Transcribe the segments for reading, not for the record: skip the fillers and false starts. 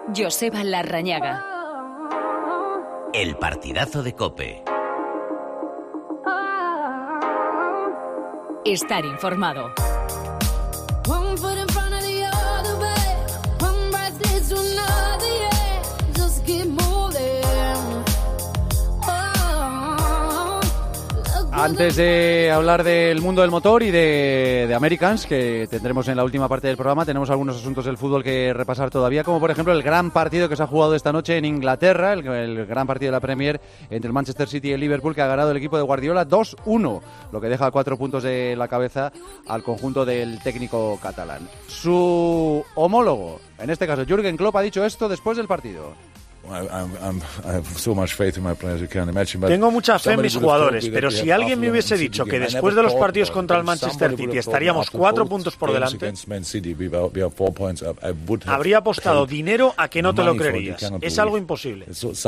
Joseba Larrañaga. El partidazo de COPE. Estar informado. Antes de hablar del mundo del motor y de Americans, que tendremos en la última parte del programa, tenemos algunos asuntos del fútbol que repasar todavía, como por ejemplo el gran partido que se ha jugado esta noche en Inglaterra, el gran partido de la Premier entre el Manchester City y el Liverpool, que ha ganado el equipo de Guardiola 2-1, lo que deja 4 puntos de la cabeza al conjunto del técnico catalán. Su homólogo, en este caso Jürgen Klopp, ha dicho esto después del partido. Tengo mucha fe en mis jugadores, pero si alguien me hubiese dicho que después de los partidos contra el Manchester City estaríamos 4 puntos por delante, habría apostado dinero a que no te lo creerías. Es algo imposible.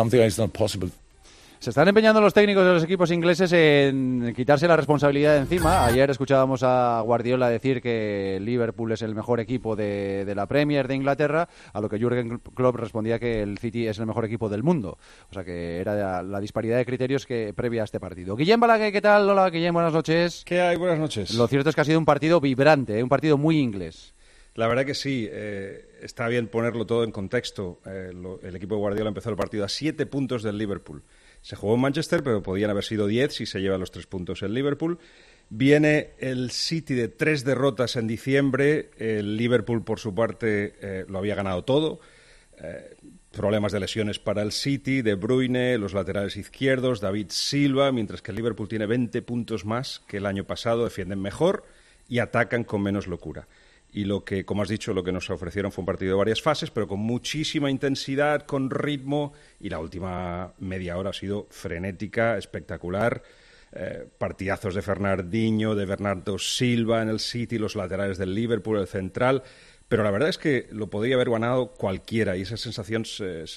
Se están empeñando los técnicos de los equipos ingleses en quitarse la responsabilidad de encima. Ayer escuchábamos a Guardiola decir que Liverpool es el mejor equipo de la Premier de Inglaterra, a lo que Jürgen Klopp respondía que el City es el mejor equipo del mundo. O sea que era la disparidad de criterios que previa a este partido. Guillem Balaguer, ¿qué tal? Hola, Guillem, buenas noches. ¿Qué hay? Buenas noches. Lo cierto es que ha sido un partido vibrante, un partido muy inglés. La verdad que sí, está bien ponerlo todo en contexto. El equipo de Guardiola empezó el partido a 7 puntos del Liverpool. Se jugó en Manchester, pero podían haber sido 10 si se lleva los 3 puntos el Liverpool. Viene el City de 3 derrotas en diciembre. El Liverpool, por su parte, lo había ganado todo. Problemas de lesiones para el City, De Bruyne, los laterales izquierdos, David Silva, mientras que el Liverpool tiene 20 puntos más que el año pasado, defienden mejor y atacan con menos locura. Y lo que, como has dicho, lo que nos ofrecieron fue un partido de varias fases, pero con muchísima intensidad, con ritmo, y la última media hora ha sido frenética, espectacular. Partidazos de Fernandinho, de Bernardo Silva en el City, los laterales del Liverpool, el central. Pero la verdad es que lo podría haber ganado cualquiera, y esa sensación,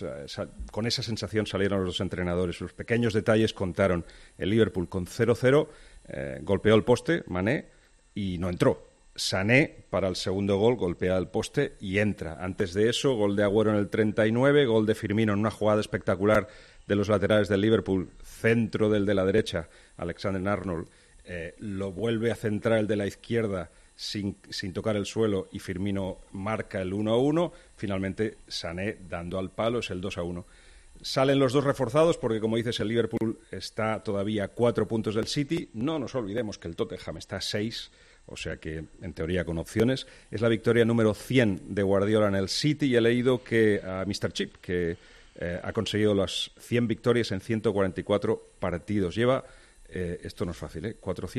con esa sensación salieron los dos entrenadores. Los pequeños detalles contaron. El Liverpool con 0-0, golpeó el poste, Mané, y no entró. Sané, para el segundo gol, golpea el poste y entra. Antes de eso, gol de Agüero en el 39, gol de Firmino en una jugada espectacular de los laterales del Liverpool, centro del de la derecha, Alexander-Arnold, lo vuelve a centrar el de la izquierda sin tocar el suelo y Firmino marca el 1-1. Finalmente, Sané dando al palo, es el 2-1. Salen los dos reforzados porque, como dices, el Liverpool está todavía a 4 puntos del City. No nos olvidemos que el Tottenham está a 6, o sea que, en teoría, con opciones. Es la victoria número 100 de Guardiola en el City, y he leído que a Mr. Chip, que ha conseguido las 100 victorias en 144 partidos. Lleva, esto no es fácil,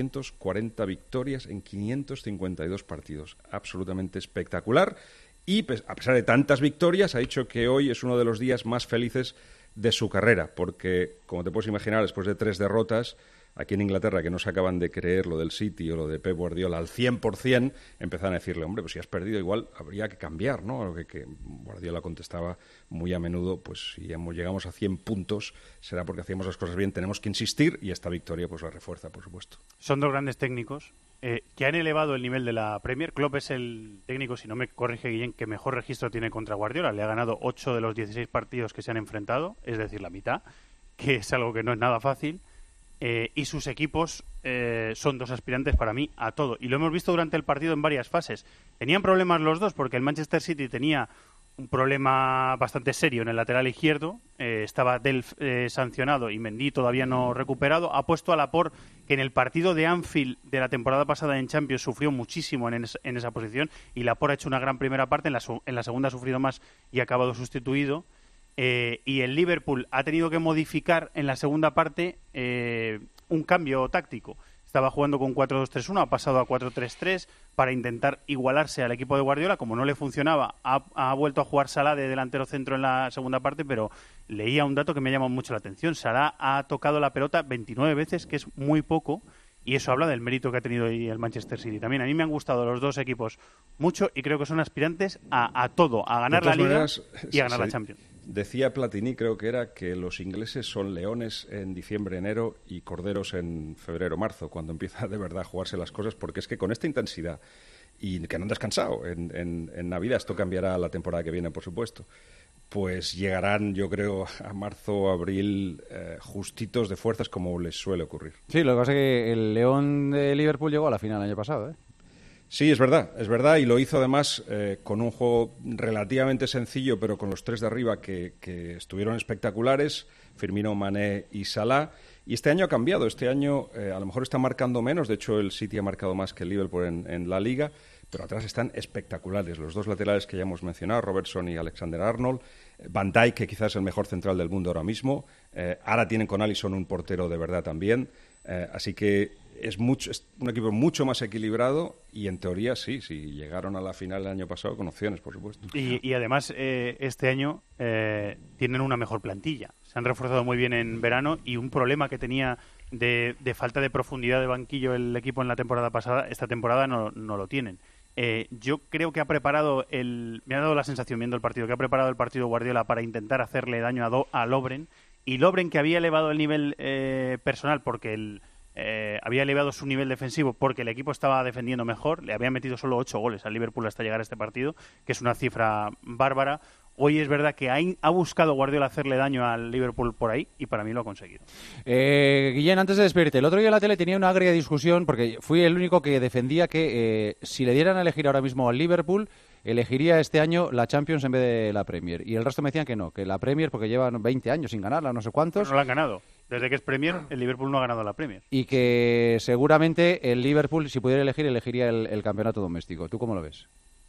440 victorias en 552 partidos. Absolutamente espectacular. Y, a pesar de tantas victorias, ha dicho que hoy es uno de los días más felices de su carrera, porque, como te puedes imaginar, después de 3 derrotas, aquí en Inglaterra, que no se acaban de creer lo del City o lo de Pep Guardiola al 100%, empezaron a decirle, hombre, pues si has perdido igual habría que cambiar, ¿no? A lo que Guardiola contestaba muy a menudo, pues si llegamos a 100 puntos será porque hacíamos las cosas bien, tenemos que insistir, y esta victoria pues la refuerza, por supuesto. Son dos grandes técnicos que han elevado el nivel de la Premier. Klopp es el técnico, si no me corrige Guillén, que mejor registro tiene contra Guardiola. Le ha ganado 8 de los 16 partidos que se han enfrentado, es decir, la mitad, que es algo que no es nada fácil. Y sus equipos son dos aspirantes para mí a todo. Y lo hemos visto durante el partido en varias fases. Tenían problemas los dos, porque el Manchester City tenía un problema bastante serio en el lateral izquierdo. Estaba Delph sancionado y Mendy todavía no recuperado. Ha puesto a Laporte, que en el partido de Anfield de la temporada pasada en Champions sufrió muchísimo en esa posición, y Laporte ha hecho una gran primera parte. En la segunda ha sufrido más y ha acabado sustituido. Y el Liverpool ha tenido que modificar en la segunda parte un cambio táctico. Estaba jugando con 4-2-3-1, ha pasado a 4-3-3 para intentar igualarse al equipo de Guardiola. Como no le funcionaba, ha vuelto a jugar Salah de delantero centro en la segunda parte, pero leía un dato que me llama mucho la atención. Salah ha tocado la pelota 29 veces, que es muy poco, y eso habla del mérito que ha tenido ahí el Manchester City. También a mí me han gustado los dos equipos mucho, y creo que son aspirantes a todo, a ganar la Liga y a ganar la Champions. Decía Platini, creo que era, que los ingleses son leones en diciembre, enero y corderos en febrero, marzo, cuando empieza de verdad a jugarse las cosas, porque es que con esta intensidad, y que no han descansado en Navidad, esto cambiará la temporada que viene, por supuesto, pues llegarán, yo creo, a marzo o abril justitos de fuerzas como les suele ocurrir. Sí, lo que pasa es que el León de Liverpool llegó a la final el año pasado, ¿eh? Sí, es verdad, y lo hizo además con un juego relativamente sencillo, pero con los tres de arriba que estuvieron espectaculares, Firmino, Mané y Salah. Y este año ha cambiado, este año a lo mejor está marcando menos, de hecho el City ha marcado más que el Liverpool en la Liga, pero atrás están espectaculares. Los dos laterales que ya hemos mencionado, Robertson y Alexander-Arnold, Van Dijk, que quizás es el mejor central del mundo ahora mismo, ahora tienen con Alisson un portero de verdad también, así que es un equipo mucho más equilibrado y en teoría sí llegaron a la final el año pasado con opciones, por supuesto. Y además este año tienen una mejor plantilla. Se han reforzado muy bien en verano y un problema que tenía de falta de profundidad de banquillo el equipo en la temporada pasada, esta temporada no lo tienen. Yo creo que me ha dado la sensación viendo el partido, que ha preparado el partido Guardiola para intentar hacerle daño a Lovren, y Lovren, que había elevado el nivel personal porque había elevado su nivel defensivo porque el equipo estaba defendiendo mejor, le había metido solo 8 goles al Liverpool hasta llegar a este partido, que es una cifra bárbara. Hoy es verdad que ha buscado Guardiola hacerle daño al Liverpool por ahí y para mí lo ha conseguido. Guillén, antes de despedirte, el otro día en la tele tenía una agria discusión porque fui el único que defendía que si le dieran a elegir ahora mismo al Liverpool, elegiría este año la Champions en vez de la Premier. Y el resto me decían que no, que la Premier porque llevan 20 años sin ganarla, no sé cuántos. Pero no la han ganado. Desde que es Premier, el Liverpool no ha ganado la Premier. Y que seguramente el Liverpool, si pudiera elegir, elegiría el campeonato doméstico. ¿Tú cómo lo ves?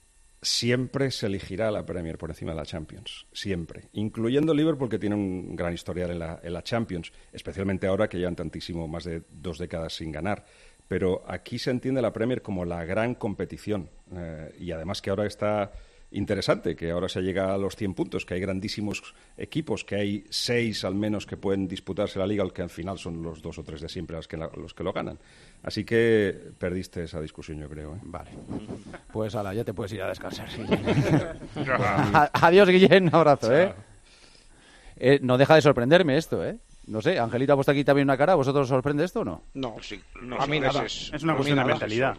Siempre se elegirá la Premier por encima de la Champions, siempre, incluyendo Liverpool, que tiene un gran historial en la Champions, especialmente ahora que llevan tantísimo, más de 2 décadas sin ganar. Pero aquí se entiende la Premier como la gran competición y además que ahora está interesante, que ahora se llega a los 100 puntos, que hay grandísimos equipos, que hay 6 al menos que pueden disputarse la Liga, que al final son los 2 o 3 de siempre los que lo ganan. Así que perdiste esa discusión, yo creo. Vale. Pues ala, ya te puedes ir a descansar. Adiós, Guillén, un abrazo. No deja de sorprenderme esto, No sé, Angelita ha puesto aquí también una cara. ¿Vosotros os sorprende esto o no? No, sí, a mí nada. Es una cuestión de mentalidad.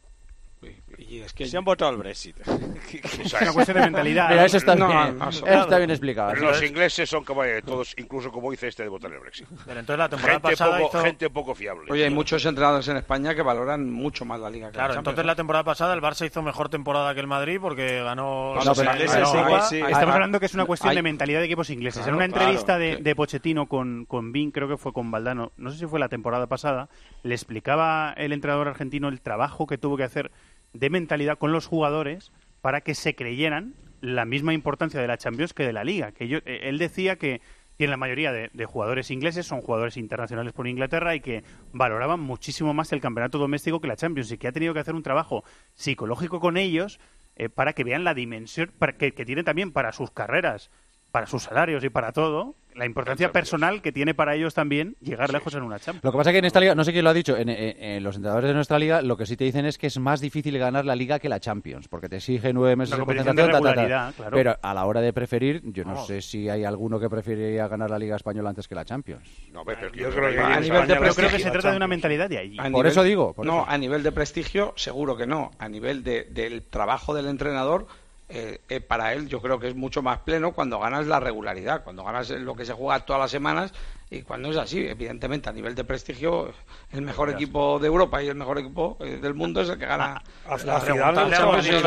Y es que se han votado al Brexit. Es una cuestión de mentalidad. Mira, eso está bien explicado. Pero los ingleses son como todos, incluso como dice de votar el Brexit. Pero entonces la temporada pasada gente poco fiable. Oye, hay muchos entrenadores en España que valoran mucho más la Liga que claro, la entonces la temporada pasada el Barça hizo mejor temporada que el Madrid porque ganó... Estamos hablando que es una cuestión de mentalidad de equipos ingleses. Claro, en una entrevista de Pochettino con Bean, creo que fue con Valdano, no sé si fue la temporada pasada, le explicaba el entrenador argentino el trabajo que tuvo que hacer de mentalidad con los jugadores para que se creyeran la misma importancia de la Champions que de la Liga. Él decía que la mayoría de jugadores ingleses son jugadores internacionales por Inglaterra y que valoraban muchísimo más el campeonato doméstico que la Champions y que ha tenido que hacer un trabajo psicológico con ellos para que vean la dimensión que tiene también para sus carreras, para sus salarios y para todo, la importancia personal que tiene para ellos también llegar lejos en una Champions. Lo que pasa es que en esta liga, no sé quién lo ha dicho, en los entrenadores de nuestra liga, lo que sí te dicen es que es más difícil ganar la liga que la Champions, porque te exige 9 meses de concentración, claro. Pero a la hora de preferir, yo no sé si hay alguno que preferiría ganar la Liga Española antes que la Champions. No, pero yo creo que se trata de una mentalidad de ahí. Por eso digo. A nivel de prestigio, seguro que no. A nivel del trabajo del entrenador, para él yo creo que es mucho más pleno cuando ganas la regularidad, cuando ganas lo que se juega todas las semanas, y cuando es así, evidentemente a nivel de prestigio el mejor equipo de Europa y el mejor equipo del mundo es el que gana. Preguntarle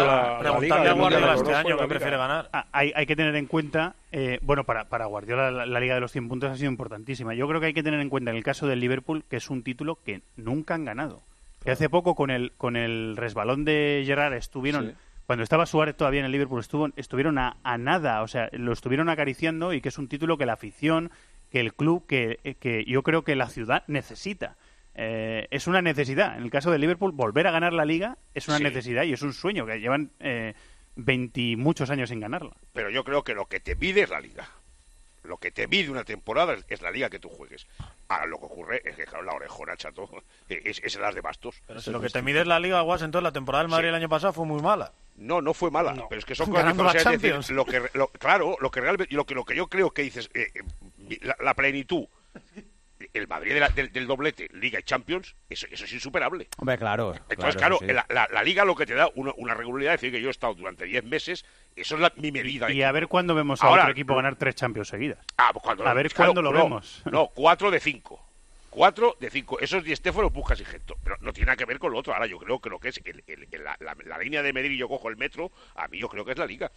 a Guardiola este año que prefiere ganar. Hay que tener en cuenta, para Guardiola la Liga de los 100 puntos ha sido importantísima. Yo creo que hay que tener en cuenta en el caso del Liverpool que es un título que nunca han ganado. Que hace poco con el resbalón de Gerrard estuvieron... Sí. Cuando estaba Suárez todavía en el Liverpool estuvieron a nada, o sea, lo estuvieron acariciando y que es un título que la afición, que el club, que yo creo que la ciudad necesita. Es una necesidad. En el caso del Liverpool, volver a ganar la Liga es una necesidad y es un sueño, que llevan 20 y muchos años sin ganarla. Pero yo creo que lo que te mide es la Liga. Lo que te mide una temporada es la Liga que tú juegues. Ahora lo que ocurre es que, claro, la orejona, chato, es las de bastos. Pero si lo que te mide es la Liga, Guas, entonces la temporada del Madrid el año pasado fue muy mala. No fue mala, pero es que son cosas diferentes. Decir, lo que realmente, lo que yo creo que dices, la plenitud el Madrid del doblete, Liga y Champions, eso es insuperable. Hombre, claro. Entonces, claro, sí. la Liga lo que te da una regularidad, es decir, que yo he estado durante 10 meses, eso es mi medida. Y a ver cuándo vemos a Ahora, otro equipo ganar 3 Champions seguidas. Pues cuando, a ver claro, cuándo lo vemos. No, 4 de 5. 4 de 5. Esos Di Stéfano, Puskás y Gento. Pero no tiene nada que ver con lo otro. Ahora yo creo que lo que es la línea de medir y yo cojo el metro, a mí yo creo que es la Liga.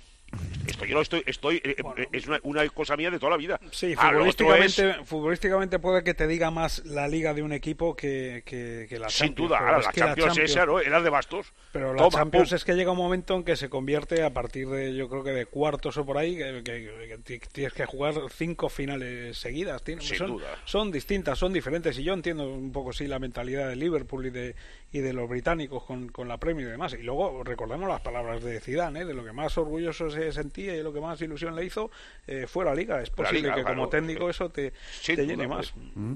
Es una cosa mía de toda la vida. Sí, futbolísticamente puede que te diga más la Liga de un equipo que la Champions. Sin duda, ahora la Champions esa, ¿no? Era de bastos. Pero la Champions es que llega un momento en que se convierte a partir de, yo creo que de cuartos o por ahí, que tienes que jugar 5 finales seguidas. Sin duda. Son distintas, son diferentes, y yo entiendo un poco sí la mentalidad de Liverpool y de los británicos con la Premier y demás. Y luego recordemos las palabras de Zidane, de lo que más orgulloso se sentía y lo que más ilusión le hizo fue la Liga. Es posible que como técnico eso te llene más.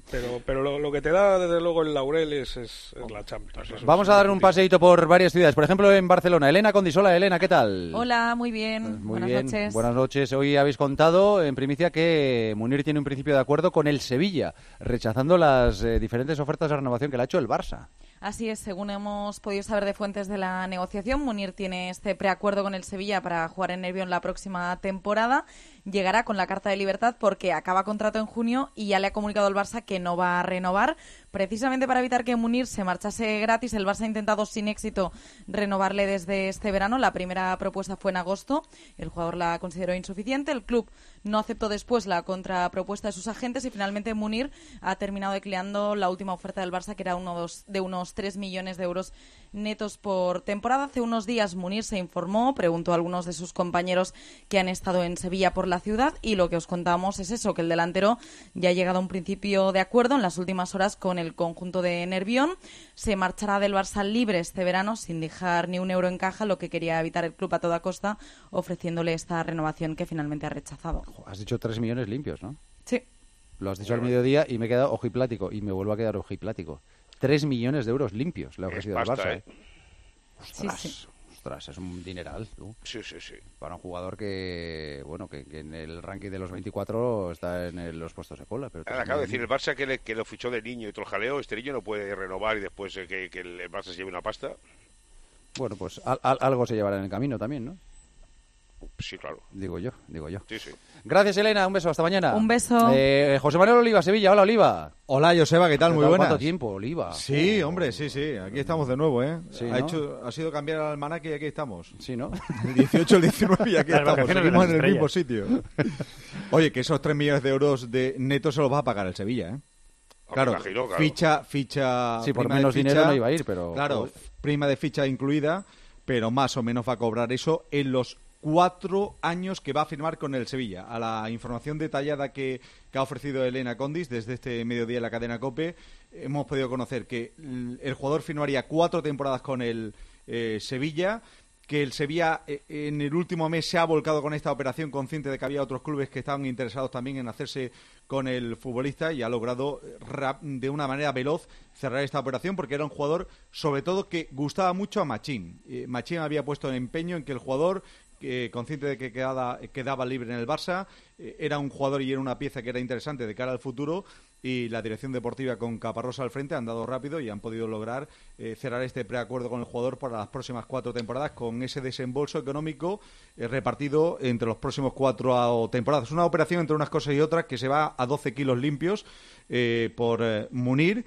Pero lo que te da desde luego el laurel es la Champions. Vamos a dar un paseíto por varias ciudades. Por ejemplo, en Barcelona. Elena Condisola. Elena, ¿qué tal? Hola, muy bien. Buenas noches. Buenas noches. Hoy habéis contado en primicia que Munir tiene un principio de acuerdo con el Sevilla, rechazando las diferentes ofertas de renovación que le ha hecho el Barça. Así es, según hemos podido saber de fuentes de la negociación, Munir tiene este preacuerdo con el Sevilla para jugar en Nervión la próxima temporada. Llegará con la carta de libertad porque acaba contrato en junio y ya le ha comunicado al Barça que no va a renovar. Precisamente para evitar que Munir se marchase gratis, el Barça ha intentado sin éxito renovarle desde este verano. La primera propuesta fue en agosto. El jugador la consideró insuficiente. El club no aceptó después la contrapropuesta de sus agentes y finalmente Munir ha terminado declinando la última oferta del Barça, que era de unos 3 millones de euros netos por temporada. Hace unos días Munir se informó, preguntó a algunos de sus compañeros que han estado en Sevilla por la ciudad y lo que os contamos es eso, que el delantero ya ha llegado a un principio de acuerdo en las últimas horas con el conjunto de Nervión. Se marchará del Barça libre este verano sin dejar ni un euro en caja, lo que quería evitar el club a toda costa, ofreciéndole esta renovación que finalmente ha rechazado. Has dicho 3 millones limpios, ¿no? Sí. Lo has dicho al mediodía y me he quedado ojiplático y me vuelvo a quedar ojiplático. 3 millones de euros limpios le ha ofrecido el Barça, ¿eh? Ostras, sí. Ostras, es un dineral, tú. Sí. Para un jugador que en el ranking de los 24 está en los puestos de cola. Pero acabo de decir, el Barça que lo fichó de niño y todo el jaleo, este niño no puede renovar y después que el Barça se lleve una pasta. Bueno, pues algo se llevará en el camino también, ¿no? Sí, claro. Digo yo. Sí. Gracias, Elena. Un beso. Hasta mañana. Un beso. José Manuel Oliva, Sevilla. Hola, Oliva. Hola, Joseba. ¿Qué tal? Muy buenas. ¿Cuánto tiempo, Oliva? Sí, hombre, sí. Aquí estamos de nuevo, ¿eh? Sí, ¿no? Ha sido cambiar el almanaque y aquí estamos. Sí, ¿no? El 18, el 19 y aquí estamos. Seguimos en el mismo sitio. Oye, que esos 3 millones de euros de neto se los va a pagar el Sevilla, ¿eh? Claro, imagino, ficha... Sí, por menos dinero no iba a ir, pero... Claro, prima de ficha incluida, pero más o menos va a cobrar eso en los 4 años que va a firmar con el Sevilla. A la información detallada que ha ofrecido Elena Condis desde este mediodía en la cadena COPE, hemos podido conocer que el jugador firmaría 4 temporadas con el Sevilla, que el Sevilla en el último mes se ha volcado con esta operación, consciente de que había otros clubes que estaban interesados también en hacerse con el futbolista, y ha logrado de una manera veloz cerrar esta operación porque era un jugador sobre todo que gustaba mucho a Machín. Machín había puesto empeño en que el jugador, consciente de que quedaba libre en el Barça, era un jugador y era una pieza que era interesante de cara al futuro, y la dirección deportiva con Caparrós al frente han dado rápido y han podido lograr cerrar este preacuerdo con el jugador para las próximas 4 temporadas, con ese desembolso económico repartido entre los próximos 4 temporadas. Una operación entre unas cosas y otras que se va a 12 kilos limpios por Munir.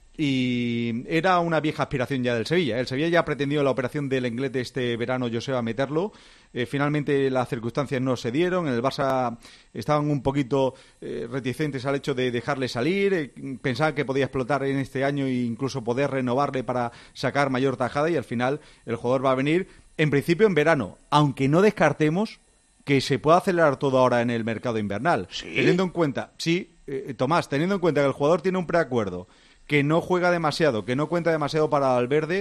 Y era una vieja aspiración ya del Sevilla. El Sevilla ya pretendió la operación del Inglés este verano, Joseba, meterlo. Finalmente las circunstancias no se dieron. En el Barça estaban un poquito reticentes al hecho de dejarle salir. Pensaban que podía explotar en este año e incluso poder renovarle para sacar mayor tajada. Y al final el jugador va a venir, en principio, en verano. Aunque no descartemos que se pueda acelerar todo ahora en el mercado invernal. ¿Sí? Teniendo en cuenta, Tomás, teniendo en cuenta que el jugador tiene un preacuerdo, que no juega demasiado, que no cuenta demasiado para Valverde,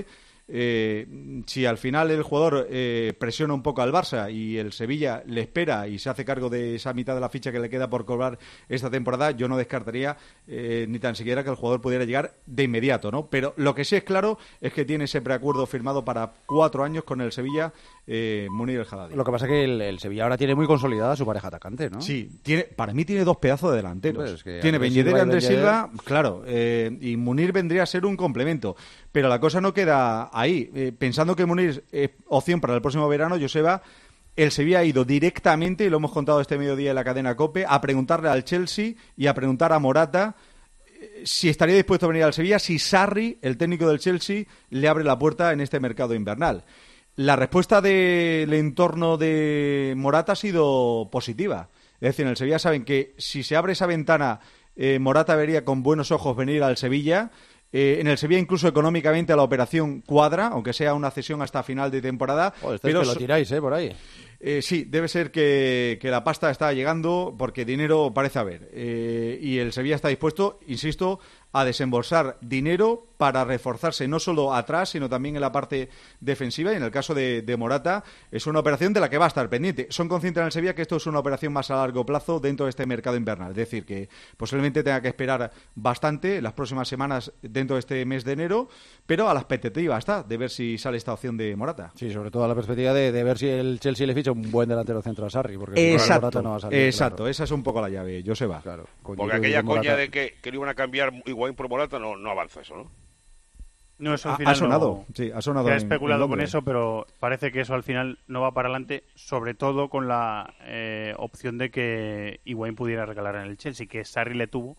si al final el jugador presiona un poco al Barça y el Sevilla le espera y se hace cargo de esa mitad de la ficha que le queda por cobrar esta temporada, yo no descartaría ni tan siquiera que el jugador pudiera llegar de inmediato, ¿no? Pero lo que sí es claro es que tiene ese preacuerdo firmado para 4 años con el Sevilla, Munir El Haddadi. Lo que pasa es que el Sevilla ahora tiene muy consolidada su pareja atacante, ¿no? Sí, para mí tiene 2 pedazos de delanteros. Pues es que tiene Ben Yedder, Andrés Silva, Silva, claro, y Munir vendría a ser un complemento. Pero la cosa no queda ahí. Pensando que Munir es opción para el próximo verano, Joseba, el Sevilla ha ido directamente, y lo hemos contado este mediodía en la cadena COPE, a preguntarle al Chelsea y a preguntar a Morata si estaría dispuesto a venir al Sevilla, si Sarri, el técnico del Chelsea, le abre la puerta en este mercado invernal. La respuesta del entorno de Morata ha sido positiva. Es decir, en el Sevilla saben que si se abre esa ventana, Morata vería con buenos ojos venir al Sevilla. En el Sevilla incluso económicamente la operación cuadra, aunque sea una cesión hasta final de temporada. Pero que lo tiráis, por ahí. Sí, debe ser que la pasta está llegando porque dinero parece haber. Y el Sevilla está dispuesto, insisto, a desembolsar dinero para reforzarse no solo atrás, sino también en la parte defensiva. Y en el caso de Morata, es una operación de la que va a estar pendiente. Son conscientes en el Sevilla que esto es una operación más a largo plazo dentro de este mercado invernal. Es decir, que posiblemente tenga que esperar bastante las próximas semanas dentro de este mes de enero, pero a la expectativa está de ver si sale esta opción de Morata. Sí, sobre todo a la perspectiva de ver si el Chelsea le ficha un buen delantero centro a Sarri, porque exacto, Morata no va a salir. Exacto, claro. Esa es un poco la llave, Joseba. Claro, porque aquella coña de que lo iban a cambiar Higuaín por Morata no avanza eso, ¿no? No, eso al final ha sonado, sí, ha sonado. Se ha especulado en con eso, pero parece que eso al final no va para adelante, sobre todo con la opción de que Higuaín pudiera recalar en el Chelsea, que Sarri le tuvo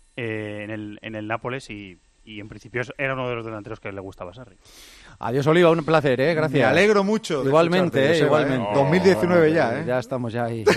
en el Nápoles y en principio era uno de los delanteros que le gustaba a Sarri. Adiós, Oliva, un placer, gracias. Me alegro mucho. Igualmente, igualmente. 2019 ya, Ya estamos ya ahí,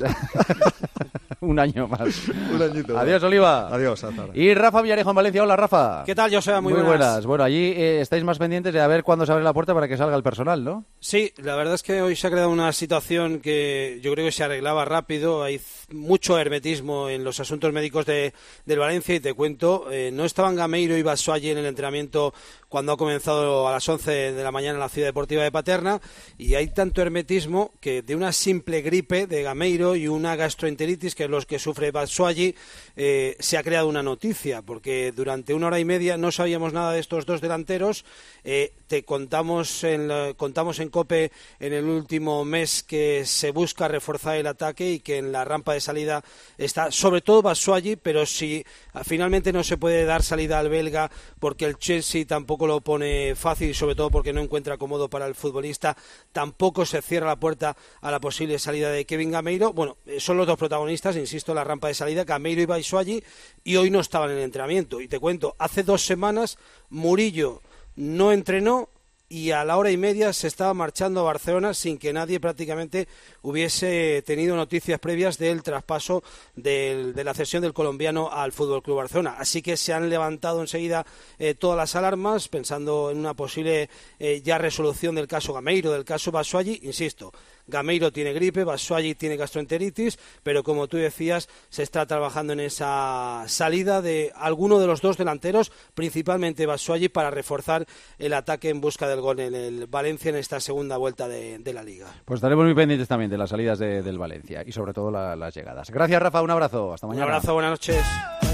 un año más. Un añito. Adiós, Oliva. Adiós, hasta ahora. Y Rafa Villarejo en Valencia. Hola, Rafa. ¿Qué tal, Joseba? Muy buenas. Bueno, allí estáis más pendientes de a ver cuándo se abre la puerta para que salga el personal, ¿no? Sí, la verdad es que hoy se ha creado una situación que yo creo que se arreglaba rápido. Hay mucho hermetismo en los asuntos médicos del Valencia y te cuento, no estaban Gameiro y Batshuayi en el entrenamiento cuando ha comenzado a las 11 de la mañana en la Ciudad Deportiva de Paterna, y hay tanto hermetismo que de una simple gripe de Gameiro y una gastroenteritis, que es los que sufre Batshuayi, se ha creado una noticia, porque durante 1 hora y media no sabíamos nada de estos dos delanteros. Contamos en COPE en el último mes que se busca reforzar el ataque y que en la rampa de salida está sobre todo Batshuayi, pero si finalmente no se puede dar salida al belga porque el Chelsea tampoco lo pone fácil y sobre todo porque no encuentra cómodo para el futbolista, tampoco se cierra la puerta a la posible salida de Kevin Gameiro. Bueno, son los dos protagonistas, insisto, en la rampa de salida, Gameiro y Batshuayi, y hoy no estaban en el entrenamiento. Y te cuento, hace 2 semanas Murillo no entrenó y a la hora y media se estaba marchando a Barcelona sin que nadie prácticamente hubiese tenido noticias previas del traspaso de la cesión del colombiano al Fútbol Club Barcelona. Así que se han levantado enseguida todas las alarmas pensando en una posible ya resolución del caso Gameiro, del caso Batshuayi. Insisto, Gameiro tiene gripe, Batshuayi tiene gastroenteritis, pero como tú decías, se está trabajando en esa salida de alguno de los dos delanteros, principalmente Batshuayi, para reforzar el ataque en busca del gol en el Valencia en esta segunda vuelta de la Liga. Pues estaremos muy pendientes también de las salidas del Valencia y sobre todo las llegadas. Gracias, Rafa, un abrazo, hasta mañana. Un abrazo, buenas noches.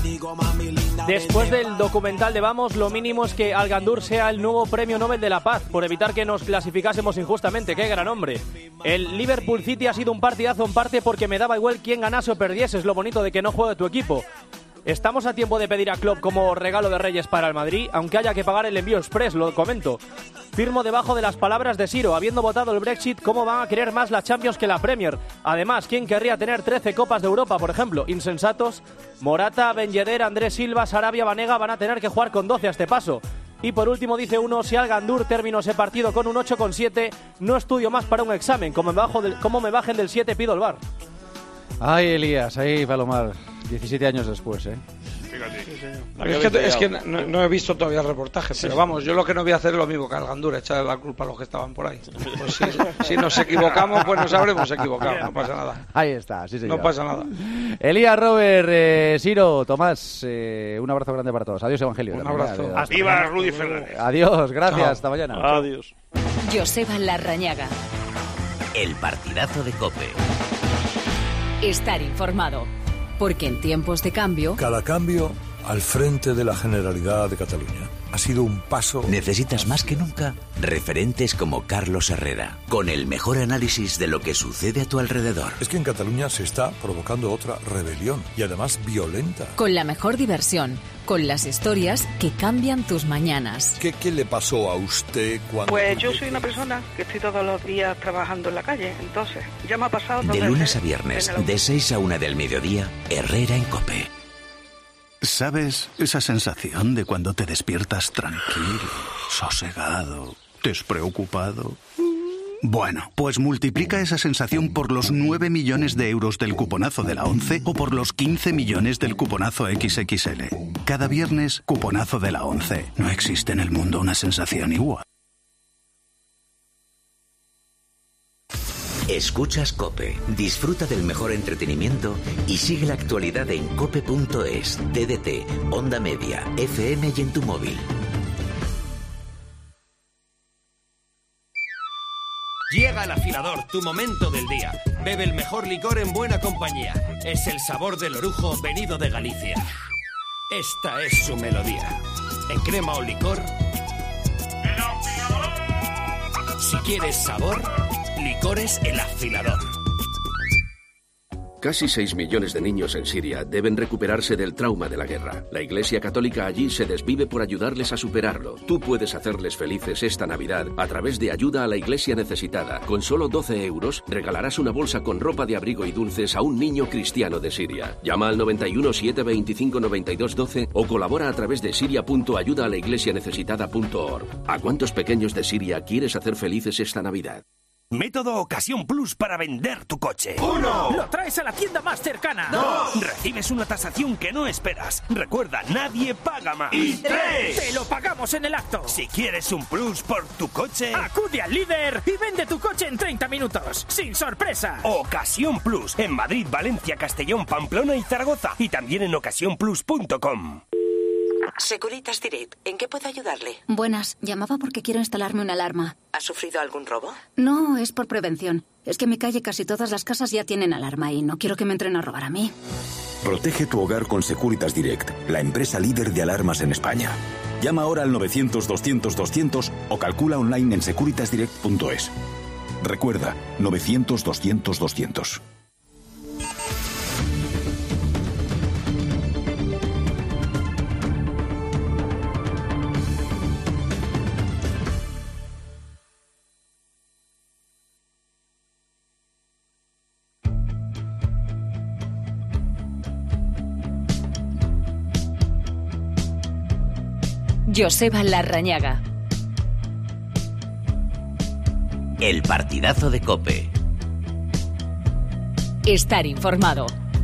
Después del documental de Vamos, lo mínimo es que Al-Gandour sea el nuevo Premio Nobel de la Paz, por evitar que nos clasificásemos injustamente. ¡Qué gran hombre! El Liverpool City ha sido un partidazo en parte porque me daba igual quién ganase o perdiese, es lo bonito de que no juegue tu equipo. Estamos a tiempo de pedir a Klopp como regalo de Reyes para el Madrid, aunque haya que pagar el envío express, lo comento. Firmo debajo de las palabras de Siro, habiendo votado el Brexit, ¿cómo van a querer más la Champions que la Premier? Además, ¿quién querría tener 13 Copas de Europa, por ejemplo? Insensatos. Morata, Ben Yedder, Andrés Silva, Sarabia, Banega van a tener que jugar con 12 a este paso. Y por último dice uno, si Al-Gandour terminó ese partido con un 8,7, no estudio más para un examen, como me bajen del 7 pido el VAR. Ay, Elías, ahí Palomar, 17 años después, Es que no he visto todavía el reportaje, pero vamos, yo lo que no voy a hacer es lo mismo que Algandur, echarle la culpa a los que estaban por ahí. Pues si nos equivocamos, pues nos habremos equivocado, no pasa nada. Ahí está, sí señor. No pasa nada. Elías, Robert, Siro, Tomás, un abrazo grande para todos. Adiós, Evangelio. Un abrazo. ¡Viva Rudy Fernández! Adiós, gracias, Chao. hasta mañana. Adiós. Joseba Larrañaga. El partidazo de COPE. Estar informado. Porque en tiempos de cambio... Cada cambio al frente de la Generalidad de Cataluña ha sido un paso... Necesitas más que nunca referentes como Carlos Herrera, con el mejor análisis de lo que sucede a tu alrededor. Es que en Cataluña se está provocando otra rebelión, y además violenta. Con la mejor diversión, con las historias que cambian tus mañanas. ¿Qué le pasó a usted cuando...? Pues yo soy una persona que estoy todos los días trabajando en la calle, entonces ya me ha pasado... De lunes a viernes, de 6 a 1 del mediodía, Herrera en COPE. ¿Sabes esa sensación de cuando te despiertas tranquilo, sosegado, despreocupado? Bueno, pues multiplica esa sensación por los 9 millones de euros del cuponazo de la ONCE o por los 15 millones del cuponazo XXL. Cada viernes, cuponazo de la ONCE. No existe en el mundo una sensación igual. Escuchas COPE, disfruta del mejor entretenimiento y sigue la actualidad en cope.es, TDT, Onda Media, FM y en tu móvil. Llega el afilador, tu momento del día. Bebe el mejor licor en buena compañía. Es el sabor del orujo venido de Galicia. Esta es su melodía. En crema o licor. Si quieres sabor, Licores El Afilador. Casi 6 millones de niños en Siria deben recuperarse del trauma de la guerra. La Iglesia Católica allí se desvive por ayudarles a superarlo. Tú puedes hacerles felices esta Navidad a través de Ayuda a la Iglesia Necesitada. Con solo 12 euros regalarás una bolsa con ropa de abrigo y dulces a un niño cristiano de Siria. Llama al 91 725 92 12 o colabora a través de siria.ayudaalaiglesianecesitada.org. ¿A cuántos pequeños de Siria quieres hacer felices esta Navidad? Método Ocasión Plus para vender tu coche. 1. Lo traes a la tienda más cercana. 2. Recibes una tasación que no esperas. Recuerda, nadie paga más. Y 3. Te lo pagamos en el acto. Si quieres un plus por tu coche, acude al líder y vende tu coche en 30 minutos. Sin sorpresa. Ocasión Plus en Madrid, Valencia, Castellón, Pamplona y Zaragoza. Y también en ocasiónplus.com. Securitas Direct, ¿en qué puedo ayudarle? Buenas, llamaba porque quiero instalarme una alarma. ¿Ha sufrido algún robo? No, es por prevención. Es que en mi calle casi todas las casas ya tienen alarma y no quiero que me entren a robar a mí. Protege tu hogar con Securitas Direct, la empresa líder de alarmas en España. Llama ahora al 900-200-200 o calcula online en securitasdirect.es. Recuerda, 900-200-200. Joseba Larrañaga. El partidazo de COPE. Estar informado.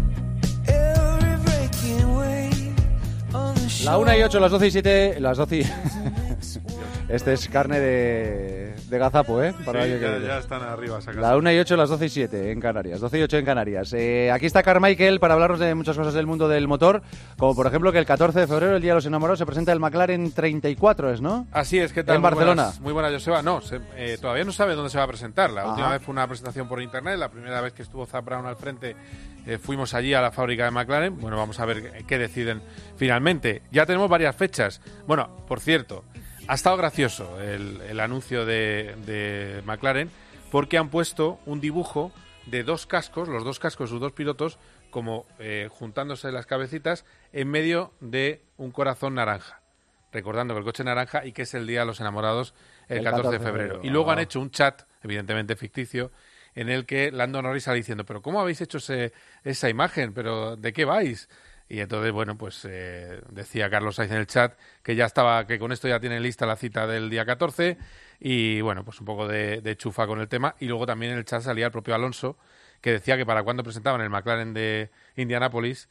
La 1:08, las 12:07, las 12. Este es carne de gazapo, ¿eh? Para sí, ya están arriba sacando. La 1:08, las 12:07 en Canarias, 12:08 en Canarias. Aquí está Carmichael para hablarnos de muchas cosas del mundo del motor, como por ejemplo que el 14 de febrero, el Día de los Enamorados, se presenta el McLaren 34, ¿es, no? Así es, ¿qué tal? En Barcelona. Muy buenas, Joseba. No, todavía no sabe dónde se va a presentar. La última vez fue una presentación por internet, la primera vez que estuvo Zak Brown al frente fuimos allí a la fábrica de McLaren. Bueno, vamos a ver qué deciden finalmente. Ya tenemos varias fechas. Bueno, por cierto, ha estado gracioso el anuncio de McLaren porque han puesto un dibujo de dos cascos, los dos cascos, sus dos pilotos, como juntándose las cabecitas en medio de un corazón naranja. Recordando que el coche es naranja y que es el Día de los Enamorados el 14 de febrero. Y luego han hecho un chat, evidentemente ficticio, en el que Lando Norris sale diciendo, pero ¿cómo habéis hecho esa imagen? ¿Pero de qué vais? Y entonces, bueno, pues decía Carlos Sainz en el chat que ya estaba, que con esto ya tienen lista la cita del día 14 y, bueno, pues un poco de chufa con el tema. Y luego también en el chat salía el propio Alonso, que decía que para cuando presentaban el McLaren de Indianápolis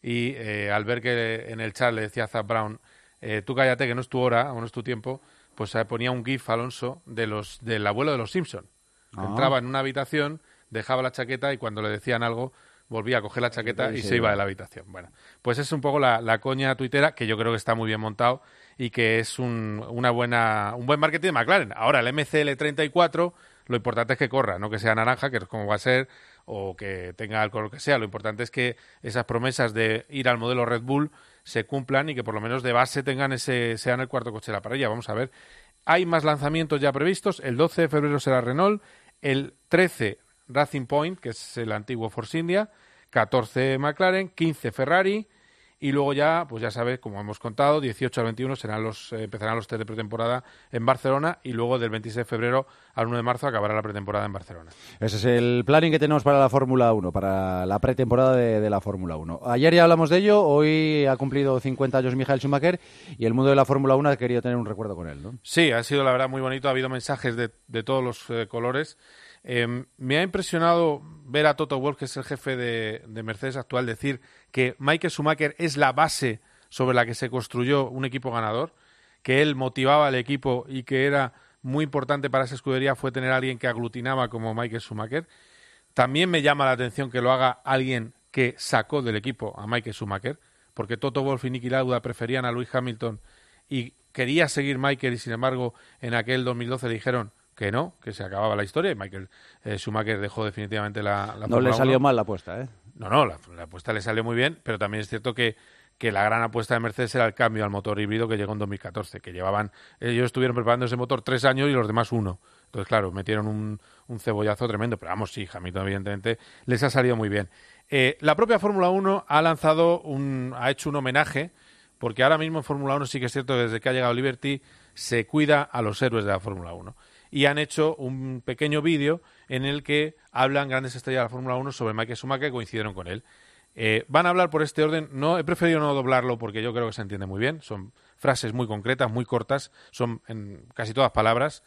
y al ver que en el chat le decía a Zak Brown, tú cállate que no es tu hora o no es tu tiempo, pues ponía un gif Alonso del abuelo de los Simpson. Entraba en una habitación, dejaba la chaqueta y cuando le decían algo volvía a coger la chaqueta y se iba de la habitación. Bueno, pues es un poco la coña tuitera, que yo creo que está muy bien montado y que es un buen marketing de McLaren. Ahora, el MCL34, lo importante es que corra, no que sea naranja, que es como va a ser, o que tenga el color que sea. Lo importante es que esas promesas de ir al modelo Red Bull se cumplan y que por lo menos de base sean el cuarto coche de la parrilla. Vamos a ver. Hay más lanzamientos ya previstos. El 12 de febrero será Renault, el 13 Racing Point, que es el antiguo Force India, 14 McLaren, 15 Ferrari, y luego ya, pues ya sabes, como hemos contado, 18 al 21 empezarán los test de pretemporada en Barcelona, y luego del 26 de febrero al 1 de marzo acabará la pretemporada en Barcelona. Ese es el planning que tenemos para la Fórmula 1, para la pretemporada de la Fórmula 1. Ayer ya hablamos de ello, hoy ha cumplido 50 años Michael Schumacher, y el mundo de la Fórmula 1 ha querido tener un recuerdo con él, ¿no? Sí, ha sido la verdad muy bonito, ha habido mensajes de todos los colores. Me ha impresionado ver a Toto Wolff, que es el jefe de Mercedes actual, decir que Michael Schumacher es la base sobre la que se construyó un equipo ganador, que él motivaba al equipo y que era muy importante para esa escudería fue tener a alguien que aglutinaba como Michael Schumacher. También me llama la atención que lo haga alguien que sacó del equipo a Michael Schumacher, porque Toto Wolff y Niki Lauda preferían a Lewis Hamilton y quería seguir Michael, y sin embargo en aquel 2012 le dijeron que no, que se acababa la historia, y Michael Schumacher dejó definitivamente la No le salió mal la apuesta, ¿eh? No, la apuesta le salió muy bien, pero también es cierto que la gran apuesta de Mercedes era el cambio al motor híbrido que llegó en 2014, que ellos estuvieron preparando ese motor 3 años y los demás 1. Entonces, claro, metieron un cebollazo tremendo, pero vamos, sí, Hamilton evidentemente les ha salido muy bien. La propia Fórmula 1 ha hecho un homenaje, porque ahora mismo en Fórmula 1 sí que es cierto que desde que ha llegado Liberty se cuida a los héroes de la Fórmula 1. Y han hecho un pequeño vídeo en el que hablan grandes estrellas de la Fórmula 1 sobre Michael Schumacher, que coincidieron con él. Van a hablar por este orden. He preferido no doblarlo porque yo creo que se entiende muy bien. Son frases muy concretas, muy cortas, son en casi todas palabras.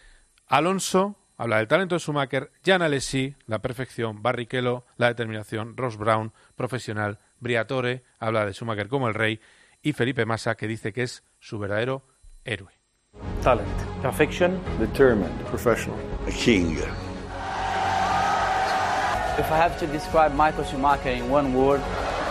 Alonso habla del talento de Schumacher, Jan Alesi, la perfección, Barrichello, la determinación, Ross Brown, profesional, Briatore, habla de Schumacher como el rey, y Felipe Massa, que dice que es su verdadero héroe. Talent, perfection, determined, professional, a king. If I have to describe Michael Schumacher in one word,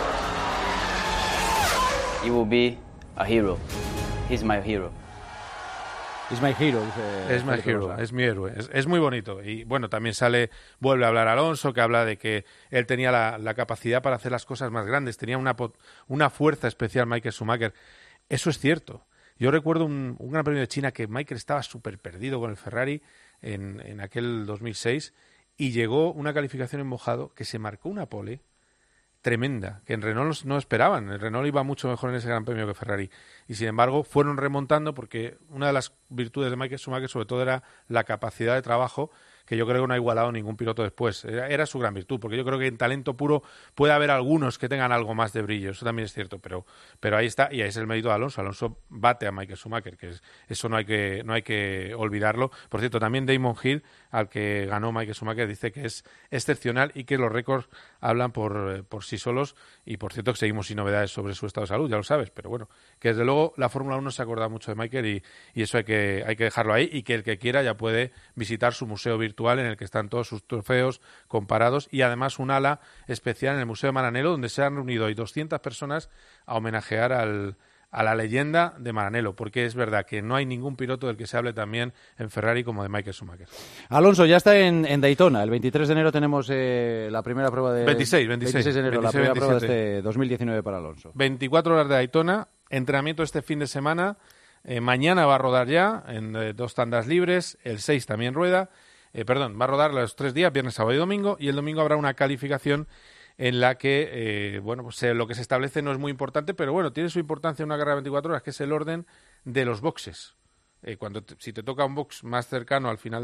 he will be a hero. He's my hero. It's my hero, es my hero, es mi héroe. Es muy bonito. Y bueno, también vuelve a hablar Alonso, que habla de que él tenía la capacidad para hacer las cosas más grandes, tenía una fuerza especial Michael Schumacher. Eso es cierto. Yo recuerdo un Gran Premio de China que Michael estaba súper perdido con el Ferrari en aquel 2006 y llegó una calificación en mojado que se marcó una pole tremenda, que en Renault no esperaban. El Renault iba mucho mejor en ese Gran Premio que Ferrari. Y sin embargo fueron remontando porque una de las virtudes de Michael Schumacher sobre todo era la capacidad de trabajo, que yo creo que no ha igualado ningún piloto después. Era su gran virtud, porque yo creo que en talento puro puede haber algunos que tengan algo más de brillo, eso también es cierto, pero ahí está, y ahí es el mérito de Alonso. Alonso bate a Michael Schumacher, eso no hay que olvidarlo. Por cierto, también Damon Hill, al que ganó Michael Schumacher, dice que es excepcional y que los récords hablan por sí solos, y por cierto que seguimos sin novedades sobre su estado de salud, ya lo sabes, pero bueno, que desde luego la Fórmula 1 se acuerda mucho de Michael y eso hay que dejarlo ahí, y que el que quiera ya puede visitar su museo virtual en el que están todos sus trofeos comparados, y además un ala especial en el Museo de Maranello, donde se han reunido hoy 200 personas a homenajear a la leyenda de Maranello, porque es verdad que no hay ningún piloto del que se hable también en Ferrari como de Michael Schumacher. Alonso ya está en Daytona. El 23 de enero tenemos la primera prueba de... 26 de enero, 26, la primera 27. Prueba de este 2019 para Alonso. 24 horas de Daytona, entrenamiento este fin de semana. Mañana va a rodar ya en 2 tandas libres, el 6 también rueda. Va a rodar los 3 días, viernes, sábado y domingo, y el domingo habrá una calificación en la que, lo que se establece no es muy importante, pero bueno, tiene su importancia en una carrera de 24 horas, que es el orden de los boxes. Si te toca un box más cercano al final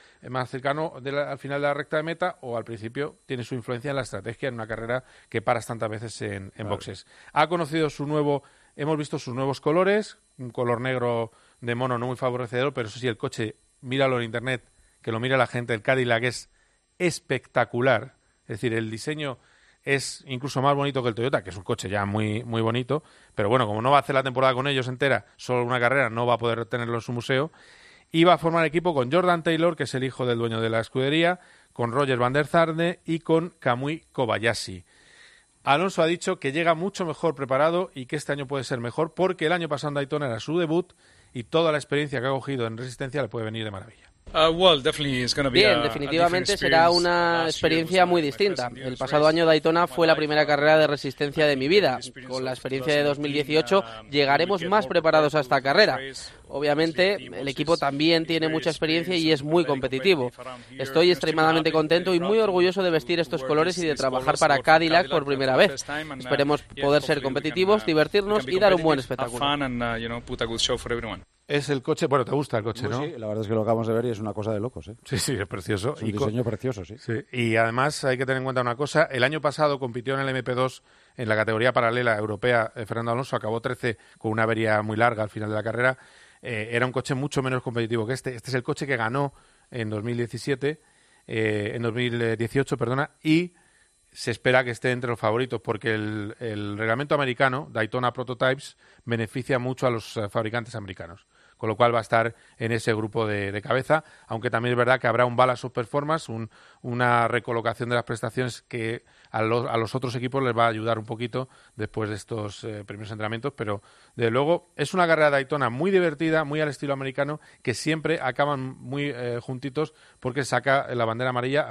al final de la recta de meta, o al principio, tiene su influencia en la estrategia en una carrera que paras tantas veces en boxes. Ha conocido hemos visto sus nuevos colores, un color negro de mono no muy favorecedor, pero eso sí, el coche, míralo en internet, que lo mira la gente, el Cadillac es espectacular. Es decir, el diseño es incluso más bonito que el Toyota, que es un coche ya muy, muy bonito, pero bueno, como no va a hacer la temporada con ellos entera, solo una carrera, no va a poder tenerlo en su museo, y va a formar equipo con Jordan Taylor, que es el hijo del dueño de la escudería, con Roger van der Zarde y con Kamui Kobayashi. Alonso ha dicho que llega mucho mejor preparado y que este año puede ser mejor porque el año pasado en Daytona era su debut y toda la experiencia que ha cogido en resistencia le puede venir de maravilla. Bien, definitivamente será una experiencia muy distinta. El pasado año Daytona fue la primera carrera de resistencia de mi vida. Con la experiencia de 2018 llegaremos más preparados a esta carrera. Obviamente, el equipo también tiene mucha experiencia y es muy competitivo. Estoy extremadamente contento y muy orgulloso de vestir estos colores y de trabajar para Cadillac por primera vez. Esperemos poder ser competitivos, divertirnos y dar un buen espectáculo. Es el coche, bueno, te gusta el coche, ¿no? Sí, la verdad es que lo acabamos de ver y es una cosa de locos, ¿eh? Sí, es precioso. Es un diseño precioso, sí. Y además hay que tener en cuenta una cosa, el año pasado compitió en el MP2 en la categoría paralela europea, Fernando Alonso acabó 13 con una avería muy larga al final de la carrera, era un coche mucho menos competitivo que este es el coche que ganó en 2018, y se espera que esté entre los favoritos porque el reglamento americano, Daytona Prototypes, beneficia mucho a los fabricantes americanos, con lo cual va a estar en ese grupo de cabeza, aunque también es verdad que habrá un balance of performance, una recolocación de las prestaciones que a los otros equipos les va a ayudar un poquito después de estos primeros entrenamientos, pero de luego es una carrera de Daytona muy divertida, muy al estilo americano, que siempre acaban muy juntitos porque saca la bandera amarilla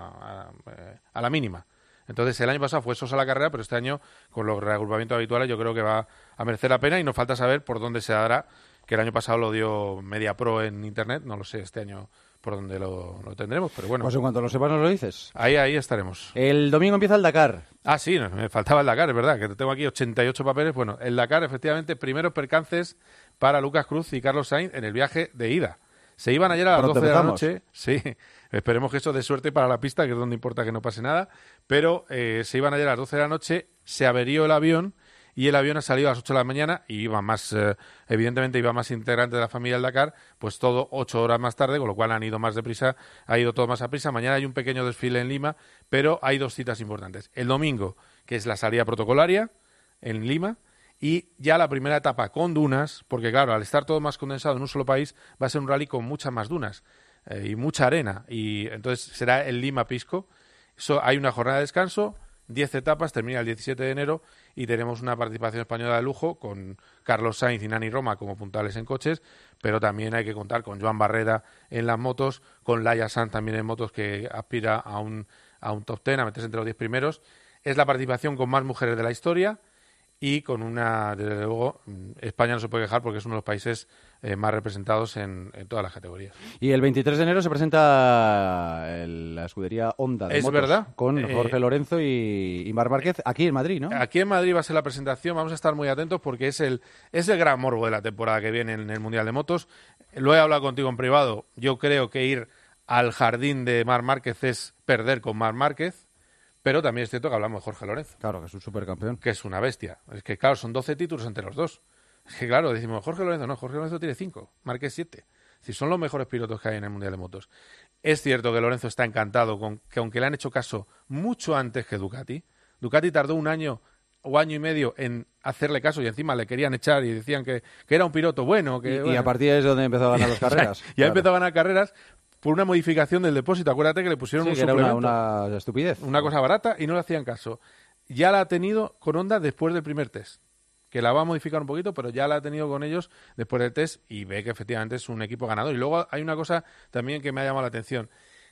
a la mínima. Entonces, el año pasado fue sosa la carrera, pero este año, con los reagrupamientos habituales, yo creo que va a merecer la pena y nos falta saber por dónde se dará, que el año pasado lo dio Media Pro en Internet, no lo sé este año por dónde lo tendremos, pero bueno. Pues en cuanto lo sepas nos lo dices. Ahí estaremos. El domingo empieza el Dakar. Ah, sí, me faltaba el Dakar, es verdad, que tengo aquí 88 papeles. Bueno, el Dakar, efectivamente, primeros percances para Lucas Cruz y Carlos Sainz en el viaje de ida. Se iban ayer a las 12 de la noche, sí, esperemos que eso dé suerte para la pista, que es donde importa que no pase nada, pero se iban ayer a las 12 de la noche, se averió el avión y el avión ha salido a las 8 de la mañana y iba más, evidentemente iba más integrante de la familia del Dakar, pues todo 8 horas más tarde, con lo cual han ido más deprisa, ha ido todo más a prisa. Mañana hay un pequeño desfile en Lima, pero hay dos citas importantes. El domingo, que es la salida protocolaria en Lima, y ya la primera etapa con dunas, porque claro, al estar todo más condensado en un solo país, va a ser un rally con muchas más dunas y mucha arena, y entonces será el Lima-Pisco. Hay una jornada de descanso, 10 etapas, termina el 17 de enero y tenemos una participación española de lujo con Carlos Sainz y Nani Roma como puntales en coches, pero también hay que contar con Joan Barreda en las motos, con Laia Sanz también en motos, que aspira a un top 10, a meterse entre los 10 primeros. Es la participación con más mujeres de la historia y con desde luego, España no se puede quejar porque es uno de los países más representados en todas las categorías. Y el 23 de enero se presenta la escudería Honda de motos, ¿verdad? Con Jorge Lorenzo y Marc Márquez aquí en Madrid, ¿no? Aquí en Madrid va a ser la presentación, vamos a estar muy atentos porque es el gran morbo de la temporada que viene en el Mundial de Motos. Lo he hablado contigo en privado, yo creo que ir al jardín de Marc Márquez es perder con Marc Márquez. Pero también es cierto que hablamos de Jorge Lorenzo. Claro, que es un supercampeón. Que es una bestia. Es que, claro, son 12 títulos entre los dos. Es que, claro, decimos, Jorge Lorenzo tiene 5, Márquez 7. Es decir, son los mejores pilotos que hay en el Mundial de Motos. Es cierto que Lorenzo está encantado con que, aunque le han hecho caso mucho antes que Ducati tardó un año o año y medio en hacerle caso y encima le querían echar y decían que era un piloto bueno. Y a partir de ahí es donde empezó a ganar las carreras. Ya empezó a ganar carreras por una modificación del depósito. Acuérdate que le pusieron un suplemento. Era una estupidez. Una cosa barata y no le hacían caso. Ya la ha tenido con Honda después del primer test, que la va a modificar un poquito, pero ya la ha tenido con ellos después del test y ve que efectivamente es un equipo ganador. Y luego hay una cosa también que me ha llamado la atención.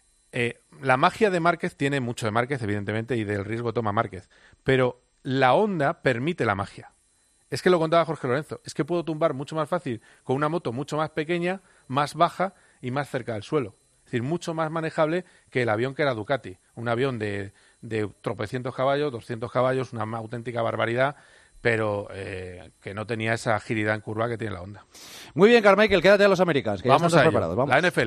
La magia de Márquez tiene mucho de Márquez, evidentemente, y del riesgo toma Márquez, pero la Honda permite la magia. Es que lo contaba Jorge Lorenzo, es que puedo tumbar mucho más fácil con una moto mucho más pequeña, más baja y más cerca del suelo. Es decir, mucho más manejable que el avión que era Ducati. Un avión de tropecientos caballos, 200 caballos, una auténtica barbaridad, pero que no tenía esa agilidad en curva que tiene la Honda. Muy bien, Carmichael, quédate a los Americans, que vamos ya están a preparados. Vamos. La NFL.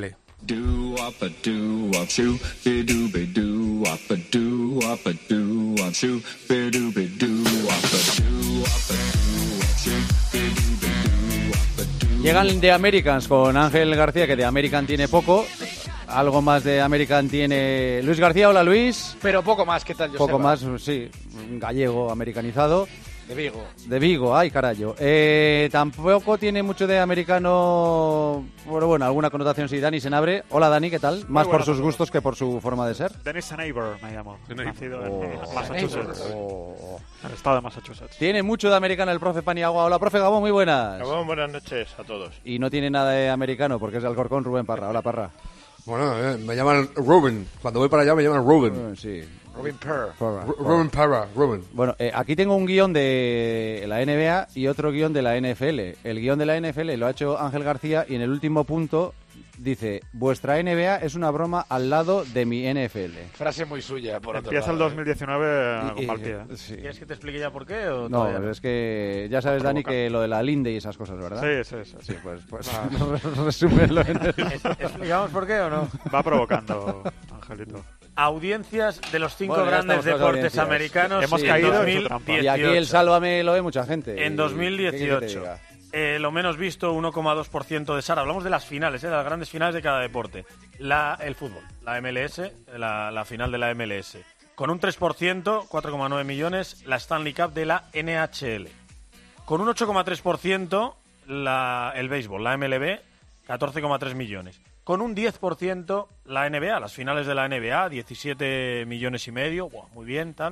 Llegan The Americans con Ángel García, que de American tiene poco. Algo más de American tiene Luis García. Hola, Luis. Pero poco más, ¿qué tal, Joseba? Poco más, sí, gallego, americanizado. De Vigo. De Vigo, ay, carayo. Tampoco tiene mucho de americano, bueno, alguna connotación sí. Dani Senabre. Hola, Dani, ¿qué tal? Más por sus gustos que por su forma de ser. Dennis Senabre me llamo. Nacido en Massachusetts. En el estado de Massachusetts. Tiene mucho de americano el profe Paniagua. Hola, profe Gabón, muy buenas. Gabón, buenas noches a todos. Y no tiene nada de americano porque es de Alcorcón, Rubén Parra. Hola, Parra. Bueno, me llaman Rubén. Cuando voy para allá me llaman Rubén. Sí. Rubén Parra. Rubén Parra, Rubén. Bueno, aquí tengo un guión de la NBA y otro guión de la NFL. El guión de la NFL lo ha hecho Ángel García y en el último punto dice: vuestra NBA es una broma al lado de mi NFL. Frase muy suya, por otro Empieza lado. el 2019 con mal pie. Sí. ¿Quieres que te explique ya por qué? O no, todavía? Es que ya sabes, Dani, que lo de la linde y esas cosas, ¿verdad? Sí. Sí, pues resúmelo en el... ¿Explicamos por qué o no? Va provocando, Angelito. Audiencias de los 5 grandes deportes americanos. Hemos en caído 2018. Y aquí el Sálvame lo ve mucha gente. En 2018. Lo menos visto, 1,2% de SAR. Hablamos de las finales, de las grandes finales de cada deporte. El fútbol, la MLS, la final de la MLS. Con un 3%, 4,9 millones, la Stanley Cup de la NHL. Con un 8,3%, el béisbol, la MLB, 14,3 millones. Con un 10%, la NBA, las finales de la NBA, 17 millones y medio, muy bien, tal.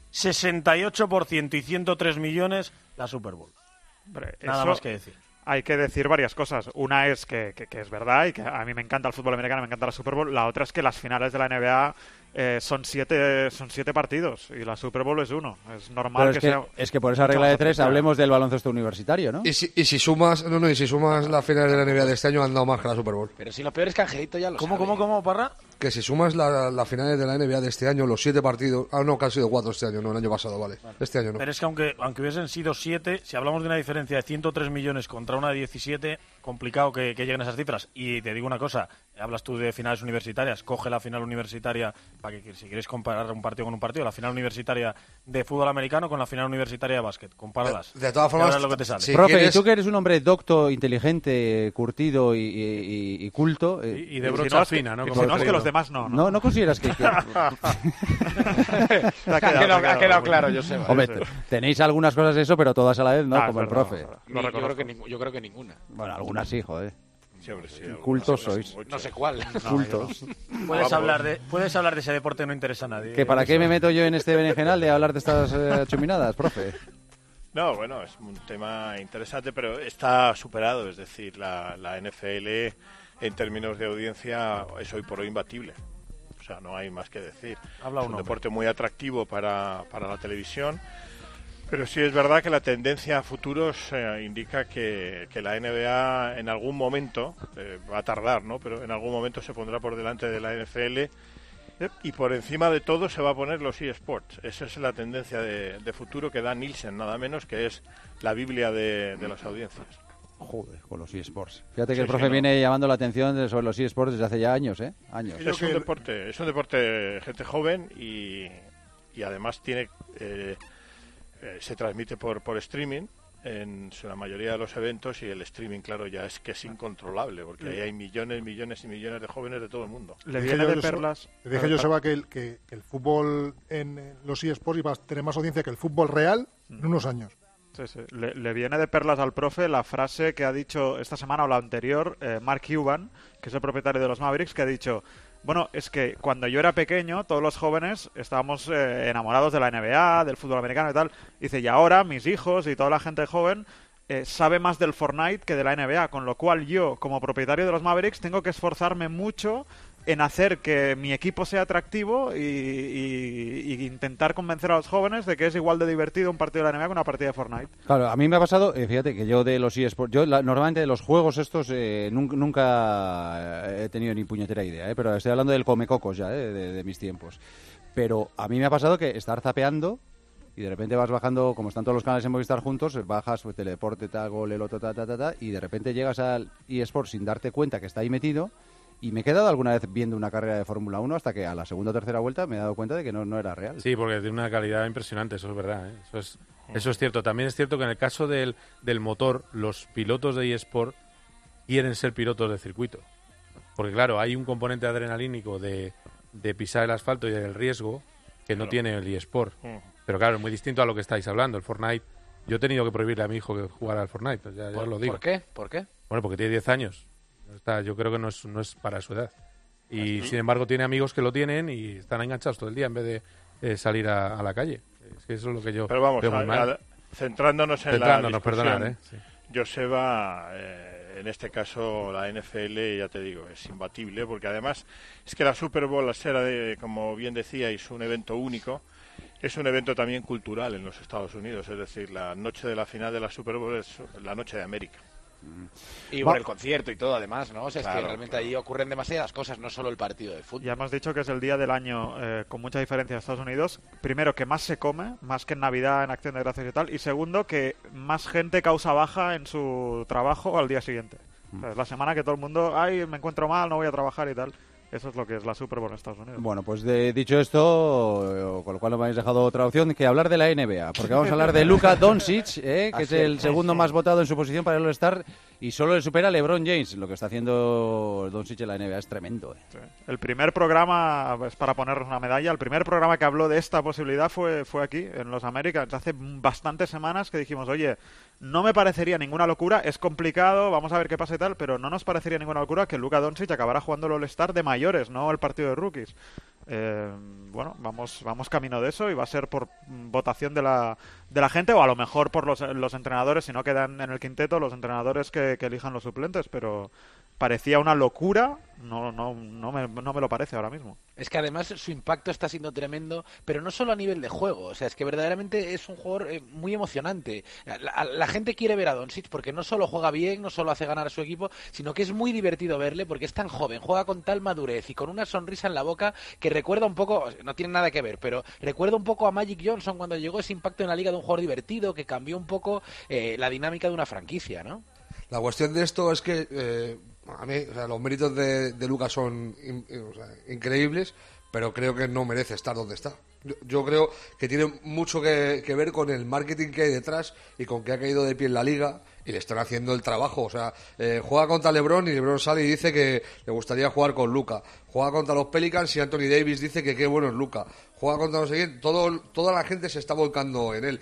68% y 103 millones, la Super Bowl. Hombre, nada más que decir. Hay que decir varias cosas. Una es que es verdad y que a mí me encanta el fútbol americano, me encanta la Super Bowl. La otra es que las finales de la NBA son siete partidos y la Super Bowl es uno. Es normal pero sea... Es que por esa regla de 3 hablemos del baloncesto universitario, ¿no? Y si sumas las finales de la NBA de este año han dado más que la Super Bowl. Pero si lo peor es que Angelito ya lo sabe. ¿Cómo, Parra? Que si sumas las finales de la NBA de este año, los 7 partidos... no, que han sido 4 este año, no, el año pasado, vale. Este año no. Pero es que aunque hubiesen sido 7, si hablamos de una diferencia de 103 millones contra una de 17, complicado que lleguen esas cifras. Y te digo una cosa, hablas tú de finales universitarias, coge la final universitaria, para que si quieres comparar un partido con un partido, la final universitaria de fútbol americano con la final universitaria de básquet, compáralas. De todas formas, lo que te sale. Si profe, quieres... tú que eres un hombre docto, inteligente, curtido y culto... y de brocha fina, ¿no? Si no es que los demás no. No consideras que... ha quedado claro, Joseba. Hombre, tenéis algunas cosas de eso, pero todas a la vez, ¿no? Como el profe. Yo creo que ninguna. Bueno, algunas sí, joder. Sí, hombre, sí, cultos sois. No sé cuál. Cultos. Puedes hablar de ese deporte, no interesa a nadie. ¿Que para qué me meto yo en este berenjenal de hablar de estas chuminadas, profe? No, bueno, es un tema interesante, pero está superado. Es decir, la NFL, en términos de audiencia, es hoy por hoy imbatible. O sea, no hay más que decir. Es un deporte muy atractivo para la televisión. Pero sí es verdad que la tendencia a futuros indica que la NBA en algún momento, va a tardar, ¿no? Pero en algún momento se pondrá por delante de la NFL y por encima de todo se va a poner los eSports. Esa es la tendencia de futuro que da Nielsen, nada menos, que es la Biblia de las audiencias. Joder, con los eSports. Fíjate que el profe viene llamando la atención sobre los eSports desde hace ya años, ¿eh? Años. Es un deporte gente joven y además tiene... se transmite por streaming en la mayoría de los eventos y el streaming, claro, ya es que es incontrolable porque ahí hay millones y millones de jóvenes de todo el mundo. Le viene de perlas. Le dije yo, Seba, que el fútbol en los eSports iba a tener más audiencia que el fútbol real en unos años. Sí. Le viene de perlas al profe la frase que ha dicho esta semana o la anterior Mark Cuban, que es el propietario de los Mavericks, que ha dicho: bueno, es que cuando yo era pequeño, todos los jóvenes estábamos enamorados de la NBA, del fútbol americano y tal. Dice, y ahora mis hijos y toda la gente joven sabe más del Fortnite que de la NBA, con lo cual yo, como propietario de los Mavericks, tengo que esforzarme mucho en hacer que mi equipo sea atractivo y intentar convencer a los jóvenes de que es igual de divertido un partido de la NBA que una partida de Fortnite. Claro, a mí me ha pasado, fíjate, que yo de los eSports, normalmente de los juegos estos nunca he tenido ni puñetera idea, pero estoy hablando del comecocos ya, de mis tiempos. Pero a mí me ha pasado que estar zapeando y de repente vas bajando, como están todos los canales en Movistar juntos, bajas pues, Teledeporte, tal, Gol, el otro, y de repente llegas al eSports sin darte cuenta que está ahí metido. Y me he quedado alguna vez viendo una carrera de Fórmula 1 hasta que a la segunda o tercera vuelta me he dado cuenta de que no era real. Sí, porque tiene una calidad impresionante, eso es verdad, ¿eh? Eso es cierto. También es cierto que en el caso del motor, los pilotos de eSport quieren ser pilotos de circuito. porque claro, hay un componente adrenalínico de pisar el asfalto y del riesgo que no tiene el eSport. Pero claro, es muy distinto a lo que estáis hablando. El Fortnite, yo he tenido que prohibirle a mi hijo que jugara al Fortnite, ya os lo digo. ¿Por qué? Bueno, porque tiene 10 años. Yo creo que no es para su edad. Y sin embargo tiene amigos que lo tienen y están enganchados todo el día en vez de salir a la calle. Es que eso es lo que yo... Pero vamos, centrándonos en la discusión, perdonad, sí. Joseba, en este caso la NFL, ya te digo, es imbatible, porque además es que la Super Bowl, al ser, como bien decíais, un evento único, es un evento también cultural en los Estados Unidos. Es decir, la noche de la final de la Super Bowl es la noche de América. Y por el concierto y todo, además, ¿no? O sea, es que realmente allí ocurren demasiadas cosas, no solo el partido de fútbol. Ya hemos dicho que es el día del año con mucha diferencia en Estados Unidos. Primero, que más se come, más que en Navidad, en Acción de Gracias y tal. Y segundo, que más gente causa baja en su trabajo al día siguiente. O sea, es la semana que todo el mundo, ay, me encuentro mal, no voy a trabajar y tal. Eso es lo que es la Super Bowl en Estados Unidos. Bueno, pues dicho esto, con lo cual no me habéis dejado otra opción que hablar de la NBA, porque vamos a hablar de Luka Doncic, que es el segundo más votado en su posición para el All-Star y solo le supera a LeBron James. Lo que está haciendo Doncic en la NBA es tremendo. Sí. El primer programa, es para ponernos una medalla, el primer programa que habló de esta posibilidad fue aquí, en los Americans. Hace bastantes semanas que dijimos, oye, no me parecería ninguna locura, es complicado, vamos a ver qué pasa y tal, pero no nos parecería ninguna locura que Luka Doncic acabara jugando el All-Star de mayores, no el partido de rookies. Bueno, vamos camino de eso y va a ser por votación de la gente, o a lo mejor por los entrenadores, si no quedan en el quinteto, los entrenadores que elijan los suplentes, pero parecía una locura, no me lo parece ahora mismo. Es que además su impacto está siendo tremendo, pero no solo a nivel de juego, o sea, es que verdaderamente es un jugador muy emocionante. La gente quiere ver a Doncic porque no solo juega bien, no solo hace ganar a su equipo, sino que es muy divertido verle porque es tan joven, juega con tal madurez y con una sonrisa en la boca que recuerda un poco, no tiene nada que ver, pero recuerda un poco a Magic Johnson cuando llegó ese impacto en la liga de un jugador divertido que cambió un poco la dinámica de una franquicia, ¿no? La cuestión de esto es que a mí, o sea, los méritos de Lucas son increíbles, pero creo que no merece estar donde está. Yo creo que tiene mucho que ver con el marketing que hay detrás y con que ha caído de pie en la liga y le están haciendo el trabajo. O sea, juega contra LeBron y LeBron sale y dice que le gustaría jugar con Luka. Juega contra los Pelicans y Anthony Davis dice que qué bueno es Luka. Juega contra no sé quién. Toda la gente se está volcando en él.